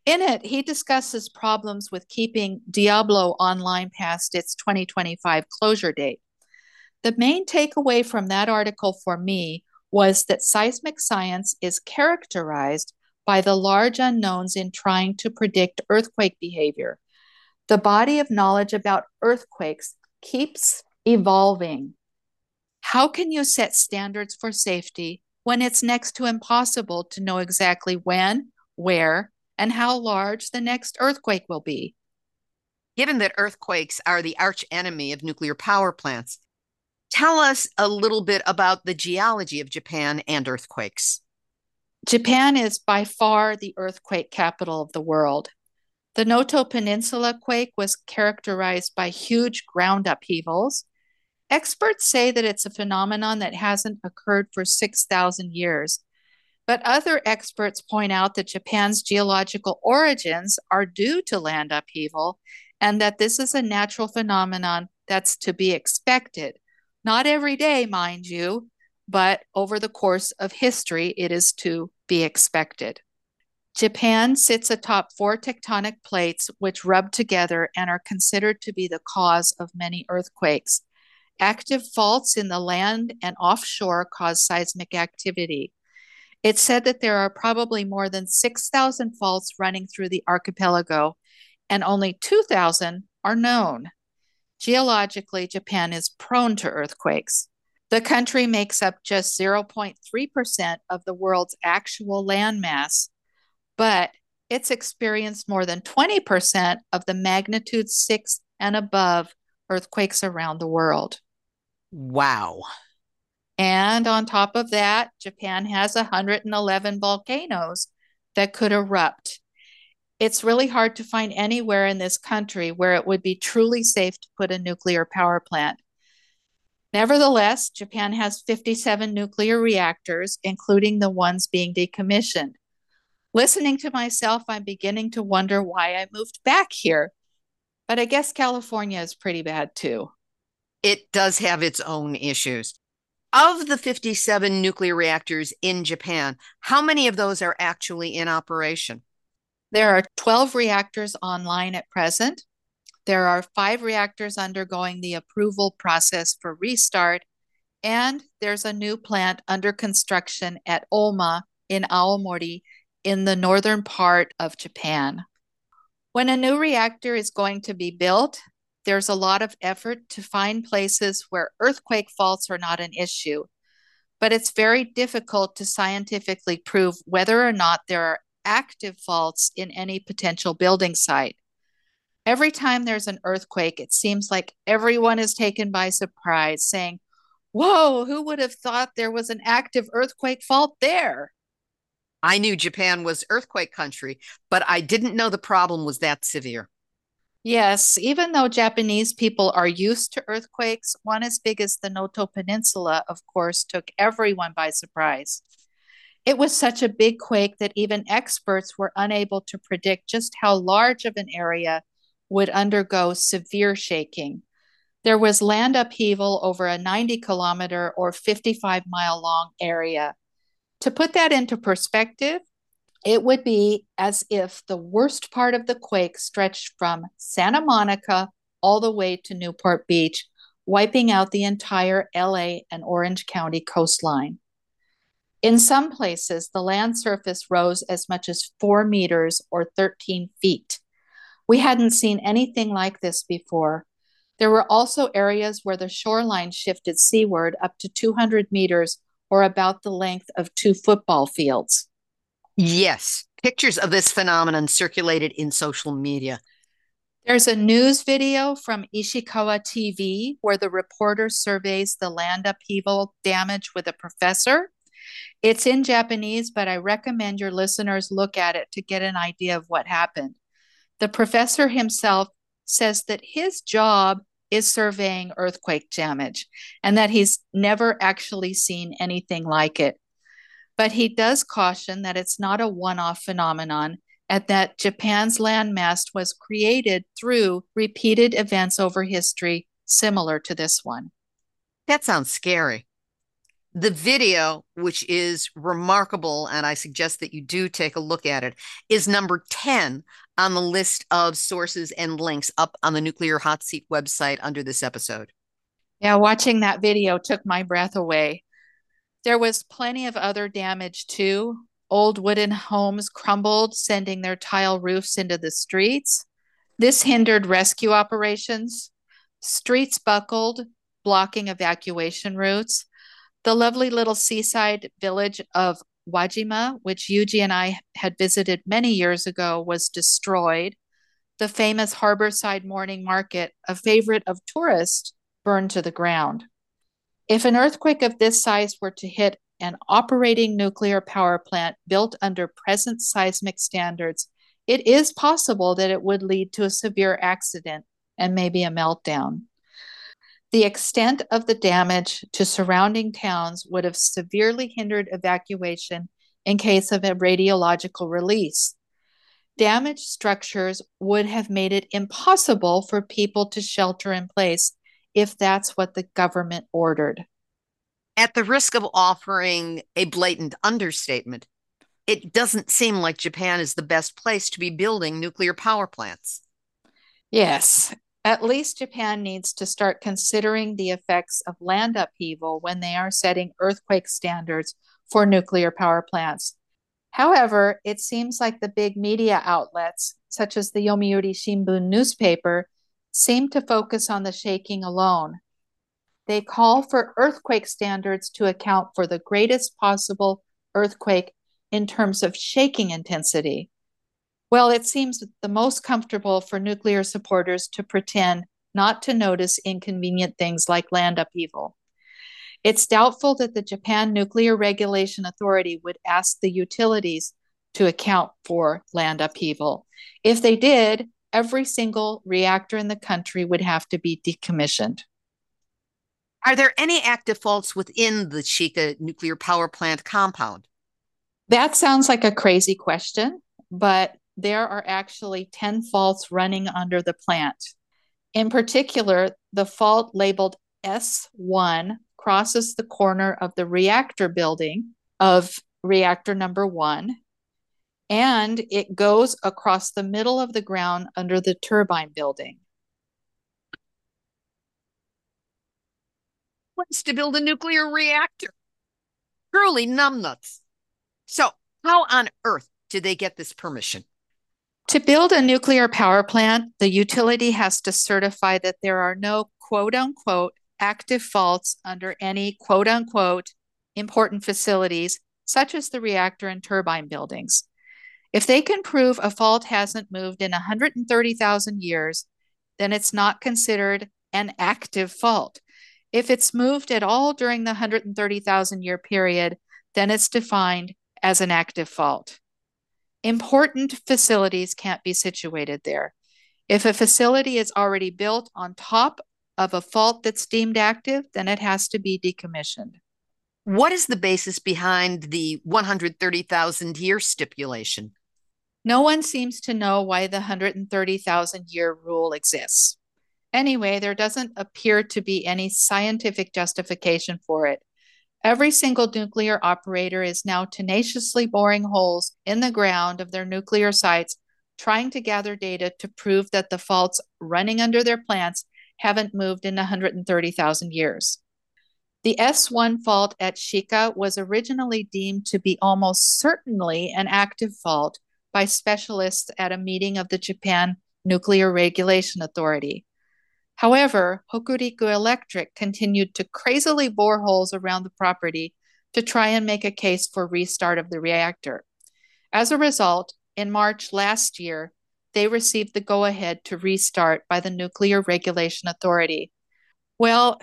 In it, he discusses problems with keeping Diablo online past its twenty twenty-five closure date. The main takeaway from that article for me was that seismic science is characterized by the large unknowns in trying to predict earthquake behavior. The body of knowledge about earthquakes keeps evolving. How can you set standards for safety when it's next to impossible to know exactly when, where, and how large the next earthquake will be? Given that earthquakes are the arch enemy of nuclear power plants, tell us a little bit about the geology of Japan and earthquakes. Japan is by far the earthquake capital of the world. The Noto Peninsula quake was characterized by huge ground upheavals. Experts say that it's a phenomenon that hasn't occurred for six thousand years. But other experts point out that Japan's geological origins are due to land upheaval and that this is a natural phenomenon that's to be expected. Not every day, mind you, but over the course of history, it is to be expected. Japan sits atop four tectonic plates which rub together and are considered to be the cause of many earthquakes. Active faults in the land and offshore cause seismic activity. It's said that there are probably more than six thousand faults running through the archipelago, and only two thousand are known. Geologically, Japan is prone to earthquakes. The country makes up just zero point three percent of the world's actual landmass, but it's experienced more than twenty percent of the magnitude six and above earthquakes around the world. Wow. And on top of that, Japan has one hundred eleven volcanoes that could erupt. It's really hard to find anywhere in this country where it would be truly safe to put a nuclear power plant. Nevertheless, Japan has fifty-seven nuclear reactors, including the ones being decommissioned. Listening to myself, I'm beginning to wonder why I moved back here. But I guess California is pretty bad too. It does have its own issues. Of the fifty-seven nuclear reactors in Japan, how many of those are actually in operation? There are twelve reactors online at present. There are five reactors undergoing the approval process for restart, and there's a new plant under construction at Oma in Aomori in the northern part of Japan. When a new reactor is going to be built, there's a lot of effort to find places where earthquake faults are not an issue, but it's very difficult to scientifically prove whether or not there are active faults in any potential building site. Every time there's an earthquake, it seems like everyone is taken by surprise, saying, "Whoa, who would have thought there was an active earthquake fault there?" I knew Japan was earthquake country, but I didn't know the problem was that severe. Yes, even though Japanese people are used to earthquakes, one as big as the Noto Peninsula, of course, took everyone by surprise. It was such a big quake that even experts were unable to predict just how large of an area would undergo severe shaking. There was land upheaval over a ninety kilometer or fifty-five mile long area. To put that into perspective, it would be as if the worst part of the quake stretched from Santa Monica all the way to Newport Beach, wiping out the entire L A and Orange County coastline. In some places, the land surface rose as much as four meters or thirteen feet. We hadn't seen anything like this before. There were also areas where the shoreline shifted seaward up to two hundred meters or about the length of two football fields. Yes, pictures of this phenomenon circulated in social media. There's a news video from Ishikawa T V where the reporter surveys the land upheaval damage with a professor. It's in Japanese, but I recommend your listeners look at it to get an idea of what happened. The professor himself says that his job is surveying earthquake damage and that he's never actually seen anything like it. But he does caution that it's not a one-off phenomenon and that Japan's landmass was created through repeated events over history similar to this one. That sounds scary. The video, which is remarkable, and I suggest that you do take a look at it, is number ten on the list of sources and links up on the Nuclear Hot Seat website under this episode. Yeah, watching that video took my breath away. There was plenty of other damage too. Old wooden homes crumbled, sending their tile roofs into the streets. This hindered rescue operations. Streets buckled, blocking evacuation routes. The lovely little seaside village of Wajima, which Yuji and I had visited many years ago, was destroyed. The famous Harborside Morning Market, a favorite of tourists, burned to the ground. If an earthquake of this size were to hit an operating nuclear power plant built under present seismic standards, it is possible that it would lead to a severe accident and maybe a meltdown. The extent of the damage to surrounding towns would have severely hindered evacuation in case of a radiological release. Damaged structures would have made it impossible for people to shelter in place if that's what the government ordered. At the risk of offering a blatant understatement, it doesn't seem like Japan is the best place to be building nuclear power plants. Yes, at least Japan needs to start considering the effects of land upheaval when they are setting earthquake standards for nuclear power plants. However, it seems like the big media outlets, such as the Yomiuri Shimbun newspaper, seem to focus on the shaking alone. They call for earthquake standards to account for the greatest possible earthquake in terms of shaking intensity. Well, it seems the most comfortable for nuclear supporters to pretend not to notice inconvenient things like land upheaval. It's doubtful that the Japan Nuclear Regulation Authority would ask the utilities to account for land upheaval. If they did, every single reactor in the country would have to be decommissioned. Are there any active faults within the Shika nuclear power plant compound? That sounds like a crazy question, but there are actually ten faults running under the plant. In particular, the fault labeled S one crosses the corner of the reactor building of reactor number one, and it goes across the middle of the ground under the turbine building. Wants to build a nuclear reactor. Truly numbnuts. So, how on earth did they get this permission? To build a nuclear power plant, the utility has to certify that there are no quote-unquote active faults under any quote-unquote important facilities, such as the reactor and turbine buildings. If they can prove a fault hasn't moved in one hundred thirty thousand years, then it's not considered an active fault. If it's moved at all during the one hundred thirty thousand year period, then it's defined as an active fault. Important facilities can't be situated there. If a facility is already built on top of a fault that's deemed active, then it has to be decommissioned. What is the basis behind the one hundred thirty thousand year stipulation? No one seems to know why the one hundred thirty thousand year rule exists. Anyway, there doesn't appear to be any scientific justification for it. Every single nuclear operator is now tenaciously boring holes in the ground of their nuclear sites, trying to gather data to prove that the faults running under their plants haven't moved in one hundred thirty thousand years. The S one fault at Shika was originally deemed to be almost certainly an active fault by specialists at a meeting of the Japan Nuclear Regulation Authority. However, Hokuriku Electric continued to crazily bore holes around the property to try and make a case for restart of the reactor. As a result, in March last year, they received the go-ahead to restart by the Nuclear Regulation Authority. Well,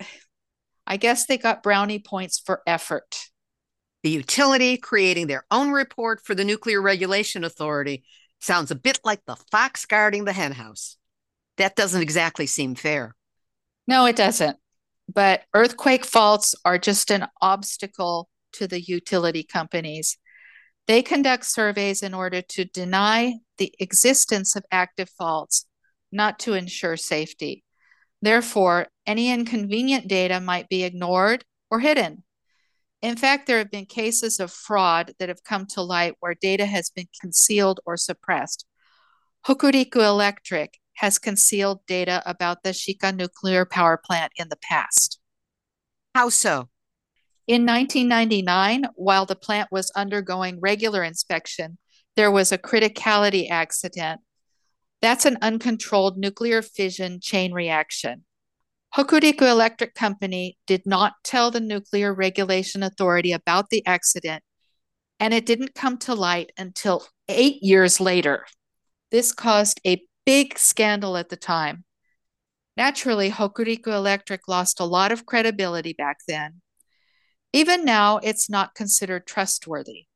I guess they got brownie points for effort. The utility creating their own report for the Nuclear Regulation Authority sounds a bit like the fox guarding the henhouse. That doesn't exactly seem fair. No, it doesn't. But earthquake faults are just an obstacle to the utility companies. They conduct surveys in order to deny the existence of active faults, not to ensure safety. Therefore, any inconvenient data might be ignored or hidden. In fact, there have been cases of fraud that have come to light where data has been concealed or suppressed. Hokuriku Electric has concealed data about the Shika nuclear power plant in the past. How so? In nineteen ninety-nine, while the plant was undergoing regular inspection, there was a criticality accident. That's an uncontrolled nuclear fission chain reaction. Hokuriku Electric Company did not tell the Nuclear Regulation Authority about the accident, and it didn't come to light until eight years later. This caused a big scandal at the time. Naturally, Hokuriku Electric lost a lot of credibility back then. Even now, it's not considered trustworthy.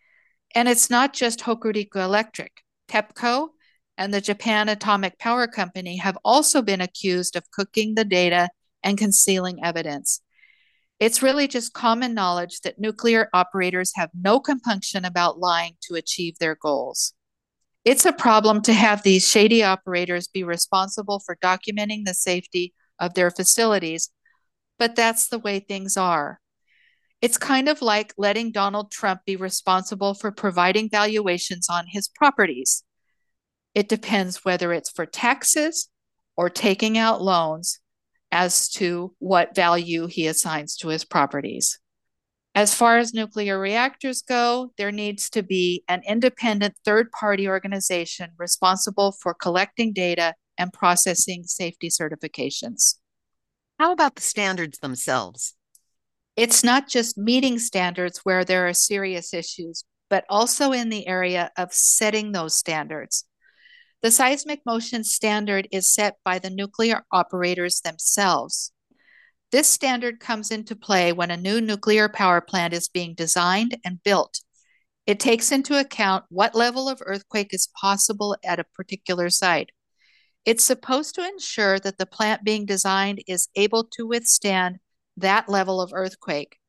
And it's not just Hokuriku Electric. TEPCO and the Japan Atomic Power Company have also been accused of cooking the data and concealing evidence. It's really just common knowledge that nuclear operators have no compunction about lying to achieve their goals. It's a problem to have these shady operators be responsible for documenting the safety of their facilities, but that's the way things are. It's kind of like letting Donald Trump be responsible for providing valuations on his properties. It depends whether it's for taxes or taking out loans as to what value he assigns to his properties. As far as nuclear reactors go, there needs to be an independent third-party organization responsible for collecting data and processing safety certifications. How about the standards themselves? It's not just meeting standards where there are serious issues, but also in the area of setting those standards. The seismic motion standard is set by the nuclear operators themselves. This standard comes into play when a new nuclear power plant is being designed and built. It takes into account what level of earthquake is possible at a particular site. It's supposed to ensure that the plant being designed is able to withstand that level of earthquake.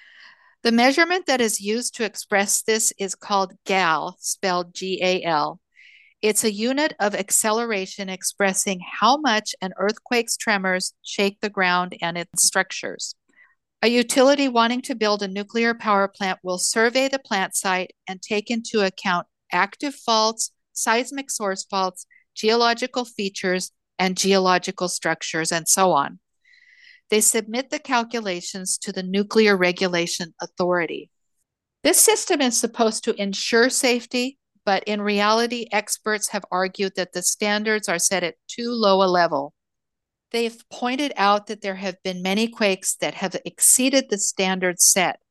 The measurement that is used to express this is called G A L, spelled G A L. It's a unit of acceleration expressing how much an earthquake's tremors shake the ground and its structures. A utility wanting to build a nuclear power plant will survey the plant site and take into account active faults, seismic source faults, geological features, and geological structures, and so on. They submit the calculations to the Nuclear Regulation Authority. This system is supposed to ensure safety, but in reality, experts have argued that the standards are set at too low a level. They've pointed out that there have been many quakes that have exceeded the standards set.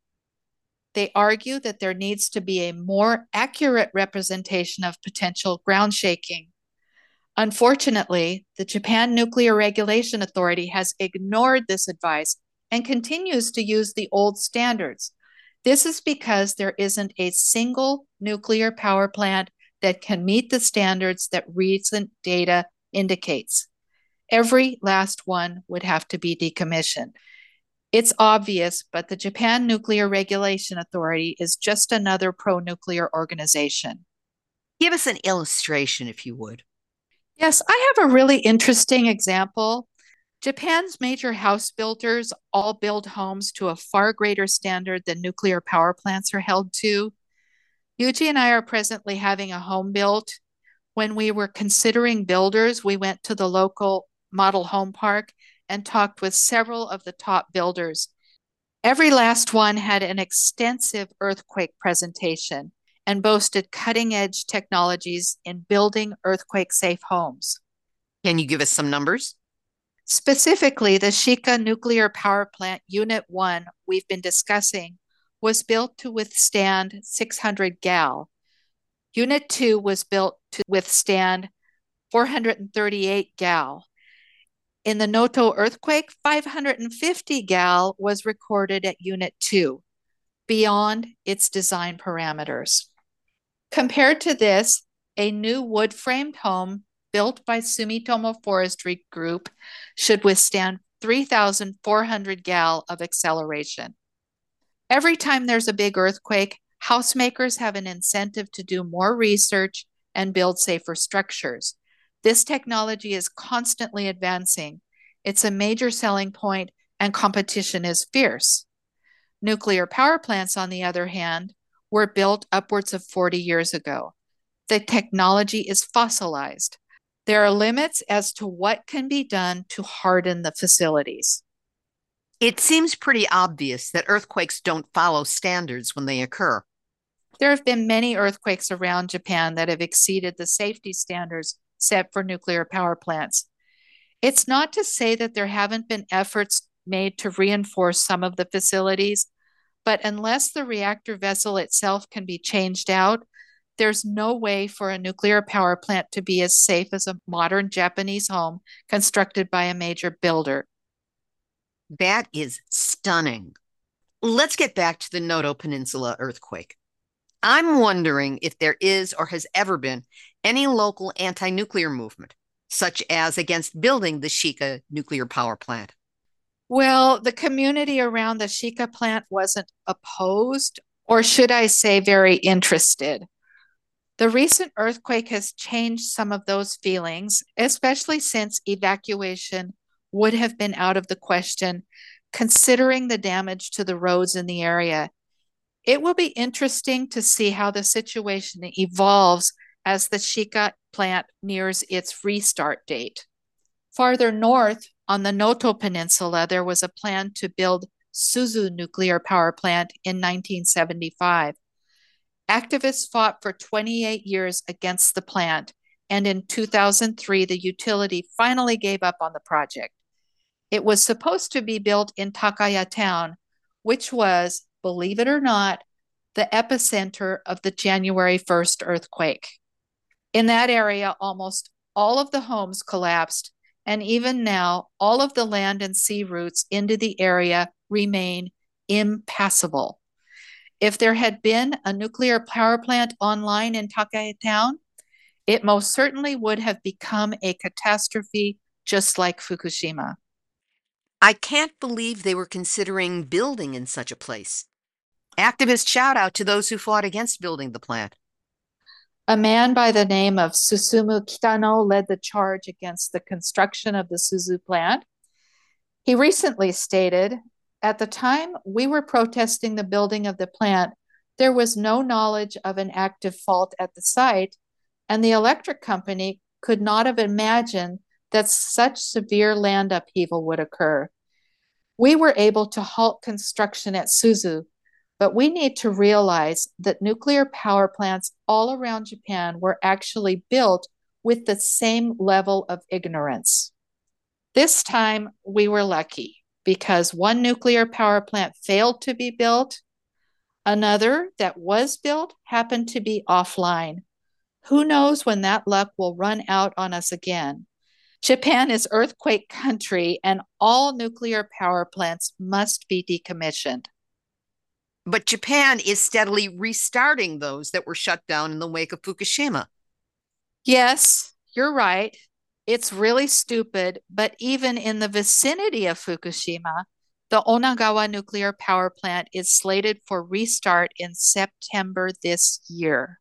They argue that there needs to be a more accurate representation of potential ground shaking. Unfortunately, the Japan Nuclear Regulation Authority has ignored this advice and continues to use the old standards. This is because there isn't a single nuclear power plant that can meet the standards that recent data indicates. Every last one would have to be decommissioned. It's obvious, but the Japan Nuclear Regulation Authority is just another pro-nuclear organization. Give us an illustration, if you would. Yes, I have a really interesting example. Japan's major house builders all build homes to a far greater standard than nuclear power plants are held to. Yuji and I are presently having a home built. When we were considering builders, we went to the local model home park and talked with several of the top builders. Every last one had an extensive earthquake presentation and boasted cutting-edge technologies in building earthquake-safe homes. Can you give us some numbers? Specifically, the Shika Nuclear Power Plant Unit one we've been discussing was built to withstand six hundred G A L. Unit two was built to withstand four hundred thirty-eight G A L. In the Noto earthquake, five hundred fifty G A L was recorded at Unit two, beyond its design parameters. Compared to this, a new wood-framed home built by Sumitomo Forestry Group should withstand three thousand four hundred G A L of acceleration. Every time there's a big earthquake, housemakers have an incentive to do more research and build safer structures. This technology is constantly advancing. It's a major selling point, and competition is fierce. Nuclear power plants, on the other hand, were built upwards of forty years ago. The technology is fossilized. There are limits as to what can be done to harden the facilities. It seems pretty obvious that earthquakes don't follow standards when they occur. There have been many earthquakes around Japan that have exceeded the safety standards set for nuclear power plants. It's not to say that there haven't been efforts made to reinforce some of the facilities, but unless the reactor vessel itself can be changed out, there's no way for a nuclear power plant to be as safe as a modern Japanese home constructed by a major builder. That is stunning. Let's get back to the Noto Peninsula earthquake. I'm wondering if there is or has ever been any local anti-nuclear movement, such as against building the Shika nuclear power plant. Well, the community around the Shika plant wasn't opposed, or should I say very interested. The recent earthquake has changed some of those feelings, especially since evacuation would have been out of the question, considering the damage to the roads in the area. It will be interesting to see how the situation evolves as the Shika plant nears its restart date. Farther north, on the Noto Peninsula, there was a plan to build Suzu nuclear power plant in nineteen seventy-five. Activists fought for twenty-eight years against the plant, and in two thousand three, the utility finally gave up on the project. It was supposed to be built in Takaya Town, which was, believe it or not, the epicenter of the January first earthquake. In that area, almost all of the homes collapsed, and even now, all of the land and sea routes into the area remain impassable. If there had been a nuclear power plant online in Takaya Town, it most certainly would have become a catastrophe just like Fukushima. I can't believe they were considering building in such a place. Activist shout out to those who fought against building the plant. A man by the name of Susumu Kitano led the charge against the construction of the Suzu plant. He recently stated, "At the time we were protesting the building of the plant, there was no knowledge of an active fault at the site, and the electric company could not have imagined that such severe land upheaval would occur. We were able to halt construction at Suzu, but we need to realize that nuclear power plants all around Japan were actually built with the same level of ignorance. This time we were lucky because one nuclear power plant failed to be built. Another that was built happened to be offline. Who knows when that luck will run out on us again? Japan is earthquake country, and all nuclear power plants must be decommissioned." But Japan is steadily restarting those that were shut down in the wake of Fukushima. Yes, you're right. It's really stupid, but even in the vicinity of Fukushima, the Onagawa nuclear power plant is slated for restart in September this year.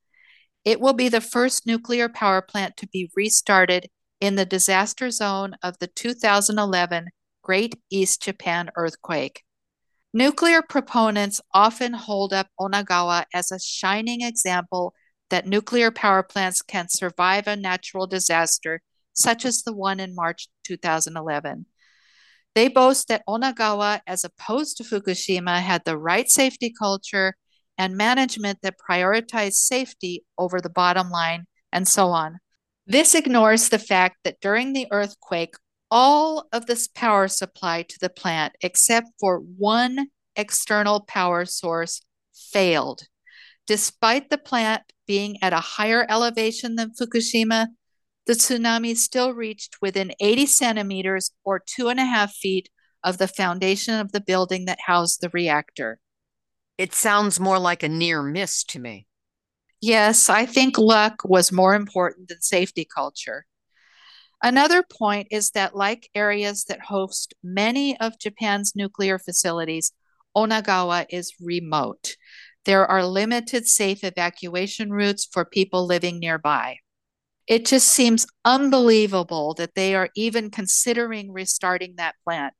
It will be the first nuclear power plant to be restarted in the disaster zone of the two thousand eleven Great East Japan earthquake. Nuclear proponents often hold up Onagawa as a shining example that nuclear power plants can survive a natural disaster, such as the one in March two thousand eleven. They boast that Onagawa, as opposed to Fukushima, had the right safety culture and management that prioritized safety over the bottom line, and so on. This ignores the fact that during the earthquake, all of this power supply to the plant, except for one external power source, failed. Despite the plant being at a higher elevation than Fukushima, the tsunami still reached within eighty centimeters or two and a half feet of the foundation of the building that housed the reactor. It sounds more like a near miss to me. Yes, I think luck was more important than safety culture. Another point is that, like areas that host many of Japan's nuclear facilities, Onagawa is remote. There are limited safe evacuation routes for people living nearby. It just seems unbelievable that they are even considering restarting that plant.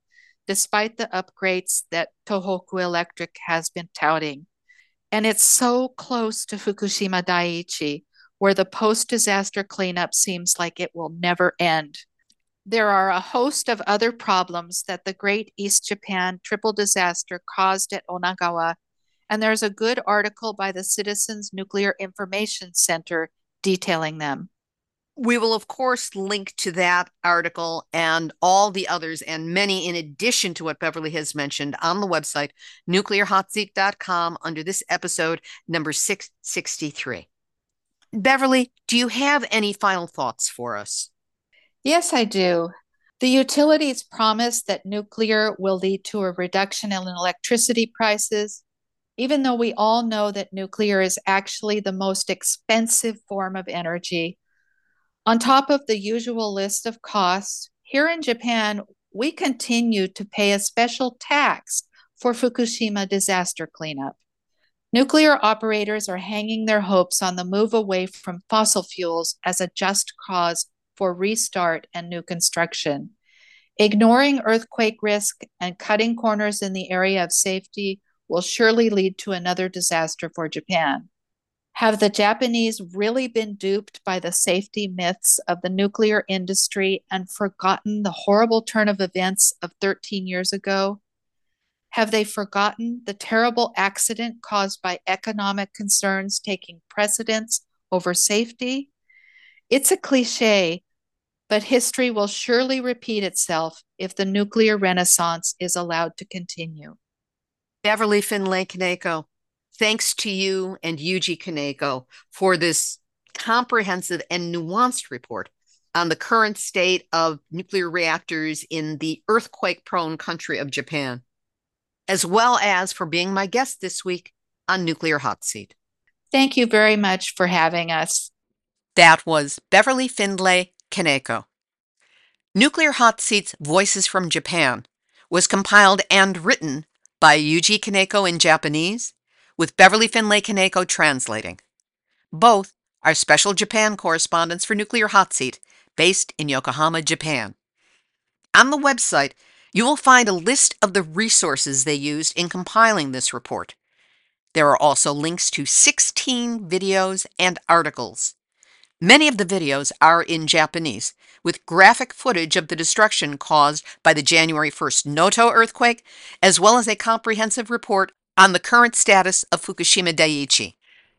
despite the upgrades that Tohoku Electric has been touting. And it's so close to Fukushima Daiichi, where the post-disaster cleanup seems like it will never end. There are a host of other problems that the Great East Japan triple disaster caused at Onagawa, and there's a good article by the Citizens Nuclear Information Center detailing them. We will, of course, link to that article and all the others and many in addition to what Beverly has mentioned on the website, nuclear hot seat dot com, under this episode, number six sixty-three. Beverly, do you have any final thoughts for us? Yes, I do. The utilities promise that nuclear will lead to a reduction in electricity prices, even though we all know that nuclear is actually the most expensive form of energy. On top of the usual list of costs, here in Japan, we continue to pay a special tax for Fukushima disaster cleanup. Nuclear operators are hanging their hopes on the move away from fossil fuels as a just cause for restart and new construction. Ignoring earthquake risk and cutting corners in the area of safety will surely lead to another disaster for Japan. Have the Japanese really been duped by the safety myths of the nuclear industry and forgotten the horrible turn of events of thirteen years ago? Have they forgotten the terrible accident caused by economic concerns taking precedence over safety? It's a cliche, but history will surely repeat itself if the nuclear renaissance is allowed to continue. Beverly Finlay Kaneko, thanks to you and Yuji Kaneko for this comprehensive and nuanced report on the current state of nuclear reactors in the earthquake-prone country of Japan, as well as for being my guest this week on Nuclear Hot Seat. Thank you very much for having us. That was Beverly Finlay Kaneko. Nuclear Hot Seat's Voices from Japan was compiled and written by Yuji Kaneko in Japanese, with Beverly Finlay Kaneko translating. Both are special Japan correspondents for Nuclear Hot Seat, based in Yokohama, Japan. On the website, you will find a list of the resources they used in compiling this report. There are also links to sixteen videos and articles. Many of the videos are in Japanese, with graphic footage of the destruction caused by the January first Noto earthquake, as well as a comprehensive report on the current status of Fukushima Daiichi.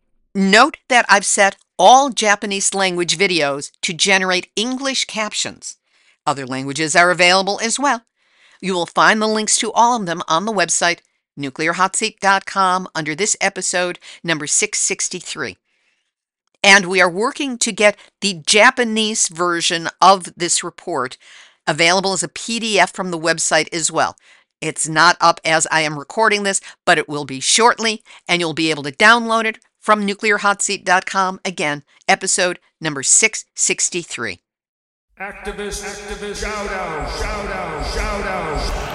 Note that I've set all Japanese language videos to generate English captions. Other languages are available as well. You will find the links to all of them on the website, nuclear hot seat dot com, under this episode, number six sixty-three. And we are working to get the Japanese version of this report available as a P D F from the website as well. It's not up as I am recording this, but it will be shortly, and you'll be able to download it from nuclear hot seat dot com. Again, episode number six sixty-three. Activist, activist, shout out, shout out, shout out.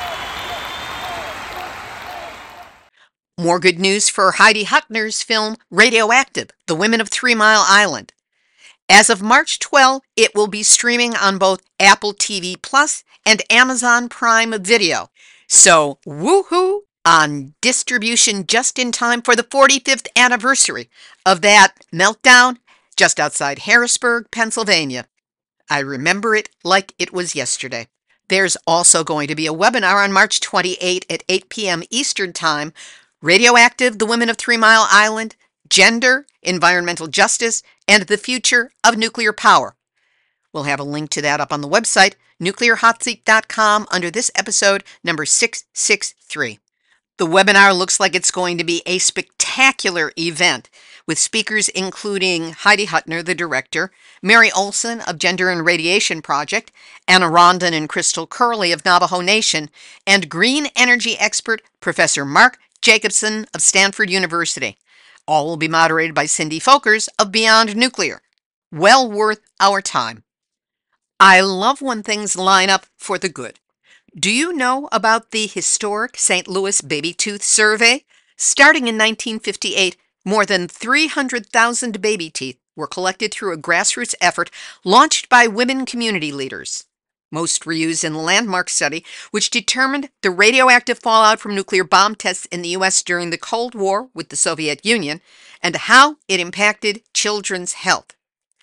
More good news for Heidi Huttner's film Radioactive, The Women of Three Mile Island. As of March twelfth, it will be streaming on both Apple T V Plus and Amazon Prime Video. So, woohoo! On distribution just in time for the forty-fifth anniversary of that meltdown just outside Harrisburg, Pennsylvania. I remember it like it was yesterday. There's also going to be a webinar on March twenty-eighth at eight p.m. Eastern Time, Radioactive, The Women of Three Mile Island, Gender, Environmental Justice, and the Future of Nuclear Power. We'll have a link to that up on the website, nuclear hot seat dot com, under this episode, number six sixty-three. The webinar looks like it's going to be a spectacular event, with speakers including Heidi Huttner, the director, Mary Olson of Gender and Radiation Project, Anna Rondon and Crystal Curley of Navajo Nation, and green energy expert Professor Mark Jacobson of Stanford University. All will be moderated by Cindy Folkers of Beyond Nuclear. Well worth our time. I love when things line up for the good. Do you know about the historic Saint Louis Baby Tooth Survey? Starting in nineteen fifty-eight, more than three hundred thousand baby teeth were collected through a grassroots effort launched by women community leaders. Most were used in the Landmark study, which determined the radioactive fallout from nuclear bomb tests in the U S during the Cold War with the Soviet Union and how it impacted children's health.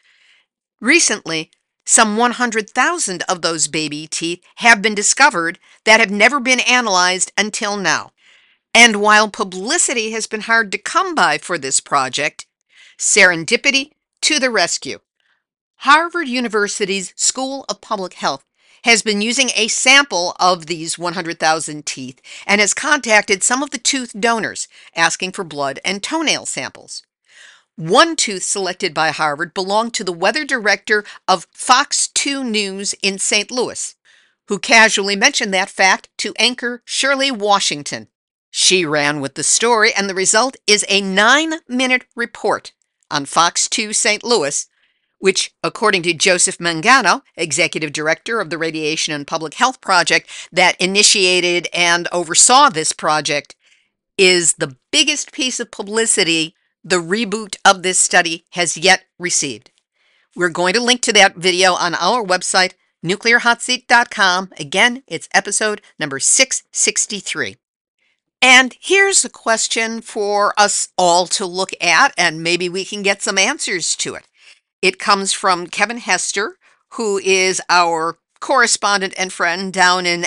Recently, some one hundred thousand of those baby teeth have been discovered that have never been analyzed until now. And while publicity has been hard to come by for this project, serendipity to the rescue. Harvard University's School of Public Health has been using a sample of these one hundred thousand teeth and has contacted some of the tooth donors, asking for blood and toenail samples. One tooth selected by Harvard belonged to the weather director of Fox two News in Saint Louis, who casually mentioned that fact to anchor Shirley Washington. She ran with the story, and the result is a nine-minute report on Fox two Saint Louis, which, according to Joseph Mangano, executive director of the Radiation and Public Health Project that initiated and oversaw this project, is the biggest piece of publicity the reboot of this study has yet received. We're going to link to that video on our website, nuclear hot seat dot com. Again, it's episode number six sixty-three. And here's a question for us all to look at, and maybe we can get some answers to it. It comes from Kevin Hester, who is our correspondent and friend down in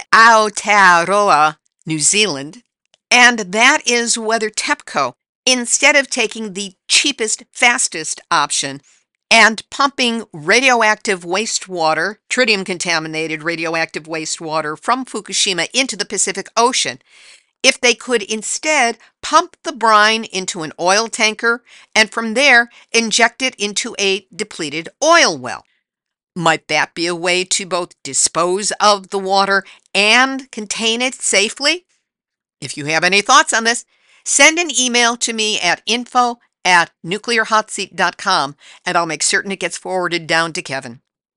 Aotearoa, New Zealand. And that is whether TEPCO, instead of taking the cheapest, fastest option and pumping radioactive wastewater, tritium-contaminated radioactive wastewater from Fukushima into the Pacific Ocean, if they could instead pump the brine into an oil tanker and from there inject it into a depleted oil well. Might that be a way to both dispose of the water and contain it safely? If you have any thoughts on this, send an email to me at info at nuclear hot seat dot com and I'll make certain it gets forwarded down to Kevin.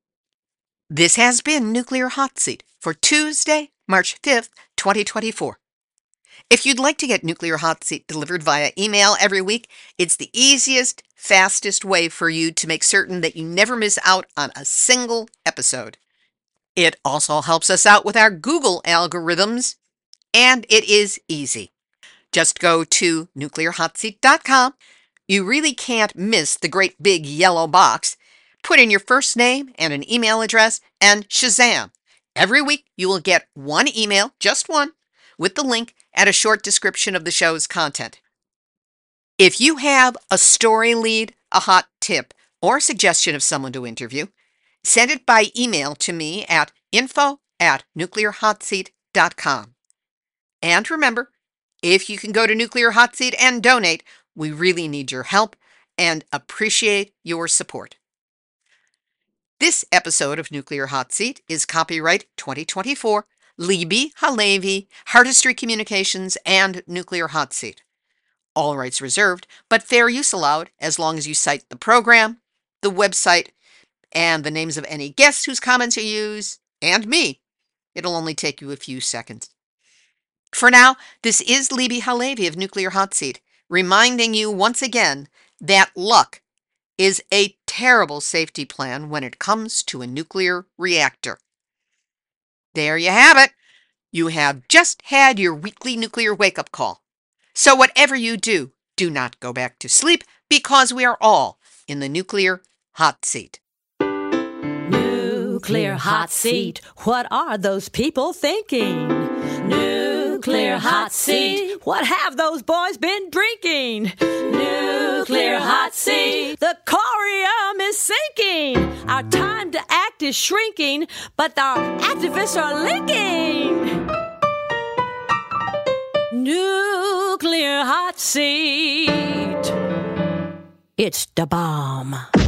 This has been Nuclear Hot Seat for Tuesday, March fifth, twenty twenty-four. If you'd like to get Nuclear Hot Seat delivered via email every week, it's the easiest, fastest way for you to make certain that you never miss out on a single episode. It also helps us out with our Google algorithms, and it is easy. Just go to nuclear hot seat dot com. You really can't miss the great big yellow box. Put in your first name and an email address, and shazam! Every week you will get one email, just one, with the link and a short description of the show's content. If you have a story lead, a hot tip, or a suggestion of someone to interview, send it by email to me at info at nuclear hot seat dot com. And remember, if you can go to Nuclear Hot Seat and donate, we really need your help and appreciate your support. This episode of Nuclear Hot Seat is copyright twenty twenty-four, Libby Halevi, Heartistry Communications, and Nuclear Hot Seat. All rights reserved, but fair use allowed as long as you cite the program, the website, and the names of any guests whose comments you use, and me. It'll only take you a few seconds. For now, this is Libby Halevi of Nuclear Hot Seat, reminding you once again that luck is a terrible safety plan when it comes to a nuclear reactor. There you have it. You have just had your weekly nuclear wake-up call. So whatever you do, do not go back to sleep because we are all in the Nuclear Hot Seat. Nuclear Hot Seat. What are those people thinking? Nuclear Hot Seat. What have those boys been drinking? Nuclear Hot Seat. The corium is sinking. Our time to act is shrinking, but our activists are linking. Nuclear Hot Seat. It's the bomb.